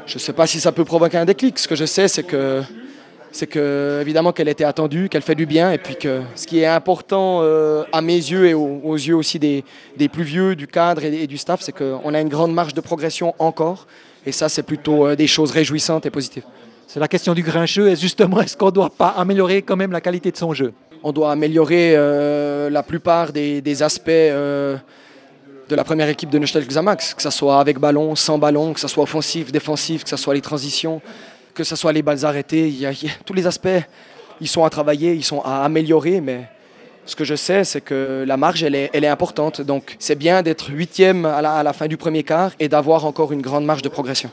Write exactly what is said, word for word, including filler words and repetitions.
Je ne sais pas si ça peut provoquer un déclic. Ce que je sais, c'est que, c'est que évidemment qu'elle était attendue, qu'elle fait du bien, et puis que ce qui est important euh, à mes yeux et aux, aux yeux aussi des, des plus vieux, du cadre et, et du staff, c'est qu'on a une grande marge de progression encore. Et ça, c'est plutôt euh, des choses réjouissantes et positives. C'est la question du grincheux. Et justement, est-ce qu'on ne doit pas améliorer quand même la qualité de son jeu? On doit améliorer euh, la plupart des, des aspects euh, de la première équipe de Neuchâtel Xamax, que ce soit avec ballon, sans ballon, que ce soit offensif, défensif, que ce soit les transitions, que ce soit les balles arrêtées. Il y a, il y a, tous les aspects, ils sont à travailler, ils sont à améliorer, mais ce que je sais, c'est que la marge, elle est, elle est importante. Donc c'est bien d'être huitième à la, à la fin du premier quart et d'avoir encore une grande marge de progression.